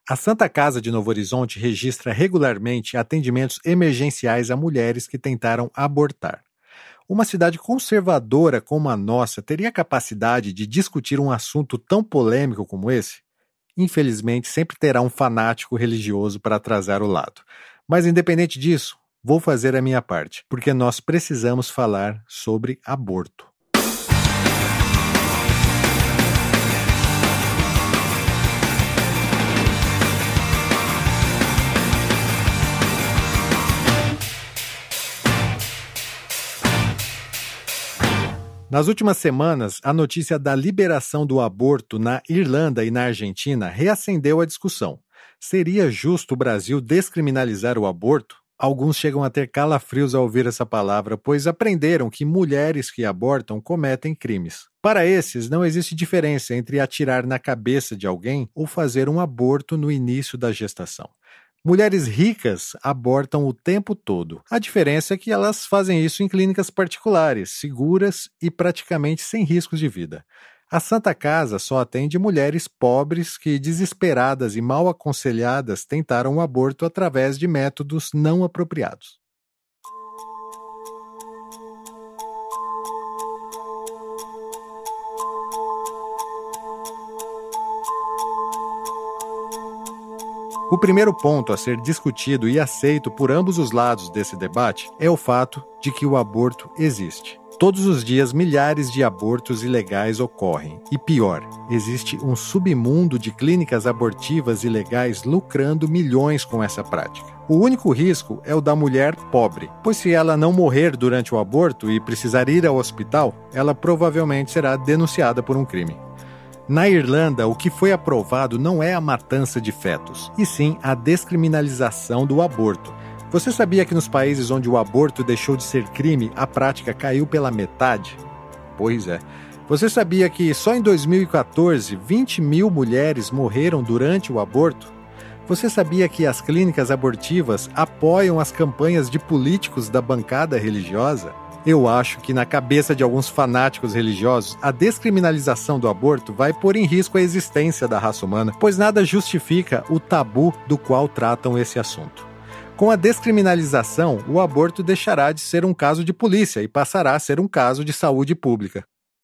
A Santa Casa de Novo Horizonte registra regularmente atendimentos emergenciais a mulheres que tentaram abortar. Uma cidade conservadora como a nossa teria capacidade de discutir um assunto tão polêmico como esse? Infelizmente, sempre terá um fanático religioso para atrasar o lado. Mas, independente disso, vou fazer a minha parte, porque nós precisamos falar sobre aborto. Nas últimas semanas, a notícia da liberação do aborto na Irlanda e na Argentina reacendeu a discussão. Seria justo o Brasil descriminalizar o aborto? Alguns chegam a ter calafrios ao ouvir essa palavra, pois aprenderam que mulheres que abortam cometem crimes. Para esses, não existe diferença entre atirar na cabeça de alguém ou fazer um aborto no início da gestação. Mulheres ricas abortam o tempo todo. A diferença é que elas fazem isso em clínicas particulares, seguras e praticamente sem riscos de vida. A Santa Casa só atende mulheres pobres que, desesperadas e mal aconselhadas, tentaram o aborto através de métodos não apropriados. O primeiro ponto a ser discutido e aceito por ambos os lados desse debate é o fato de que o aborto existe. Todos os dias, milhares de abortos ilegais ocorrem. E pior, existe um submundo de clínicas abortivas ilegais lucrando milhões com essa prática. O único risco é o da mulher pobre, pois se ela não morrer durante o aborto e precisar ir ao hospital, ela provavelmente será denunciada por um crime. Na Irlanda, o que foi aprovado não é a matança de fetos, e sim a descriminalização do aborto. Você sabia que nos países onde o aborto deixou de ser crime, a prática caiu pela metade? Pois é. Você sabia que só em 2014, 20 mil mulheres morreram durante o aborto? Você sabia que as clínicas abortivas apoiam as campanhas de políticos da bancada religiosa? Eu acho que na cabeça de alguns fanáticos religiosos, a descriminalização do aborto vai pôr em risco a existência da raça humana, pois nada justifica o tabu do qual tratam esse assunto. Com a descriminalização, o aborto deixará de ser um caso de polícia e passará a ser um caso de saúde pública.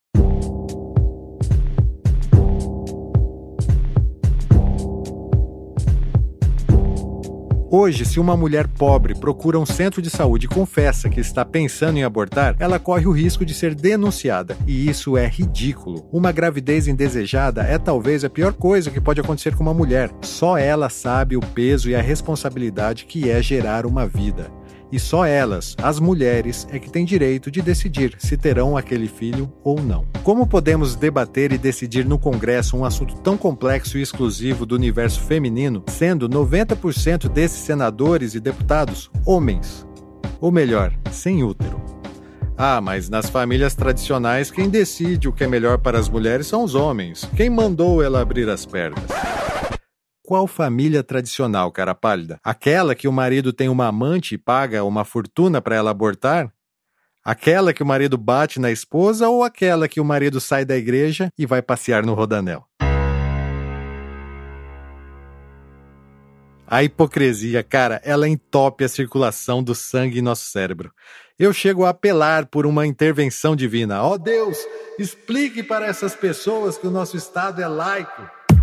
Hoje, se uma mulher pobre procura um centro de saúde e confessa que está pensando em abortar, ela corre o risco de ser denunciada. E isso é ridículo. Uma gravidez indesejada é talvez a pior coisa que pode acontecer com uma mulher. Só ela sabe o peso e a responsabilidade que é gerar uma vida. E só elas, as mulheres, é que têm direito de decidir se terão aquele filho ou não. Como podemos debater e decidir no Congresso um assunto tão complexo e exclusivo do universo feminino, sendo 90% desses senadores e deputados homens? Ou melhor, sem útero. Ah, mas nas famílias tradicionais quem decide o que é melhor para as mulheres são os homens. Quem mandou ela abrir as pernas? Qual família tradicional, cara pálida? Aquela que o marido tem uma amante e paga uma fortuna para ela abortar? Aquela que o marido bate na esposa ou aquela que o marido sai da igreja e vai passear no rodanel? A hipocrisia, cara, ela entope a circulação do sangue em nosso cérebro. Eu chego a apelar por uma intervenção divina. Ó Deus, explique para essas pessoas que o nosso Estado é laico.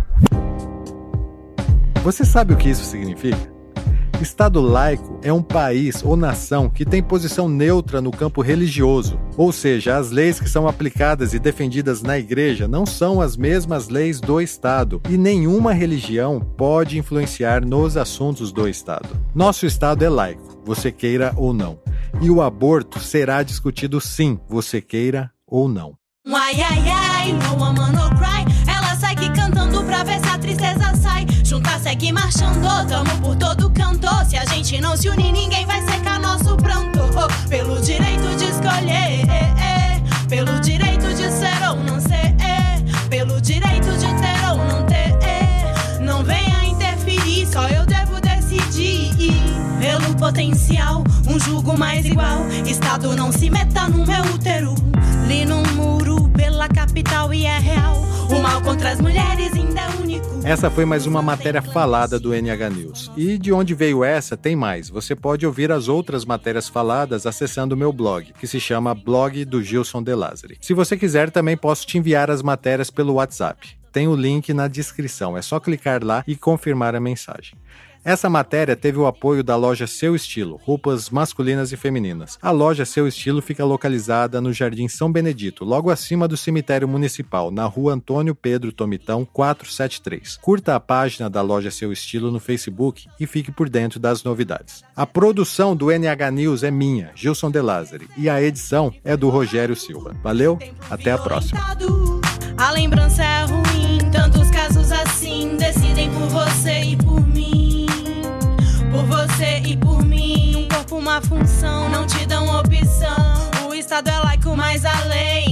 Você sabe o que isso significa? Estado laico é um país ou nação que tem posição neutra no campo religioso, ou seja, as leis que são aplicadas e defendidas na igreja não são as mesmas leis do Estado e nenhuma religião pode influenciar nos assuntos do Estado. Nosso Estado é laico, você queira ou não, e o aborto será discutido sim, você queira ou não. Ai, ai, ai, no woman no cry. Ela segue cantando pra ver se a tristeza sai. Junta, segue marchando, tamo por todo canto. Se a gente não se unir, ninguém vai secar nosso pranto. Oh, pelo direito de escolher, pelo direito de ser ou não ser, pelo direito de ter ou não ter, não venha interferir, só eu devo decidir. Pelo potencial, um jugo mais igual. Estado não se meta no meu útero. Li no muro, pela capital e é real. O mal contra as mulheres ainda é único. Essa foi mais uma matéria falada do NH News. E de onde veio essa, tem mais. Você pode ouvir as outras matérias faladas acessando o meu blog, que se chama Blog do Gilson De Lázari. Se você quiser, também posso te enviar as matérias pelo WhatsApp. Tem o link na descrição, é só clicar lá e confirmar a mensagem. Essa matéria teve o apoio da loja Seu Estilo, roupas masculinas e femininas. A loja Seu Estilo fica localizada no Jardim São Benedito, logo acima do cemitério municipal, na rua Antônio Pedro Tomitão, 473. Curta a página da loja Seu Estilo no Facebook e fique por dentro das novidades. A produção do NH News é minha, Gilson De Lázari, e a edição é do Rogério Silva. Valeu, até a próxima. A lembrança é ruim, tantos casos assim decidem por você e por mim. Por você e por mim, um corpo, uma função, não te dão opção. O Estado é laico, mas a lei